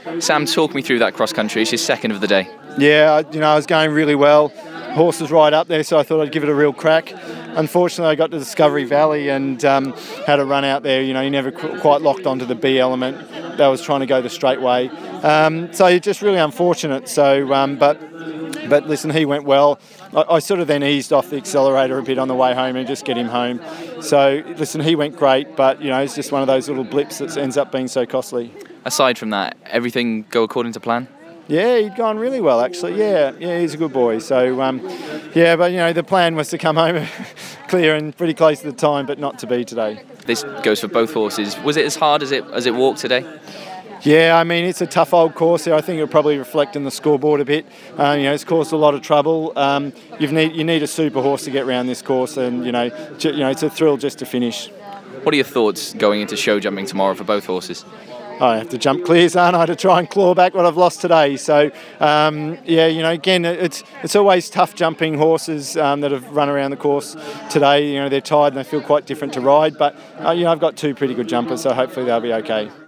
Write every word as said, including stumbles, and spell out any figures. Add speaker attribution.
Speaker 1: Sam, talk me through that cross country. It's your second of the day.
Speaker 2: Yeah, you know, I was going really well. Horse was right up there, so I thought I'd give it a real crack. Unfortunately, I got to Discovery Valley and um, had a run out there. You know, he never qu- quite locked onto the B element. That was trying to go the straight way. Um, so just really unfortunate. So, um, but but listen, he went well. I, I sort of then eased off the accelerator a bit on the way home and just get him home. So listen, he went great, but you know, it's just one of those little blips that ends up being so costly.
Speaker 1: Aside from that, everything go according to plan?
Speaker 2: Yeah, he'd gone really well, actually. Yeah, yeah, he's a good boy. So, um, yeah, but, you know, the plan was to come home clear and pretty close to the time, but not to be today.
Speaker 1: This goes for both horses. Was it as hard as it as it walked today?
Speaker 2: Yeah, I mean, it's a tough old course here. I think it'll probably reflect in the scoreboard a bit. Uh, you know, it's caused a lot of trouble. Um, you need you need a super horse to get around this course, and, you know, ju- you know, it's a thrill just to finish.
Speaker 1: What are your thoughts going into show jumping tomorrow for both horses?
Speaker 2: I have to jump clears, aren't I, to try and claw back what I've lost today. So, um, yeah, you know, again, it's it's always tough jumping horses um, that have run around the course today. You know, they're tired and they feel quite different to ride. But, uh, you know, I've got two pretty good jumpers, so hopefully they'll be okay.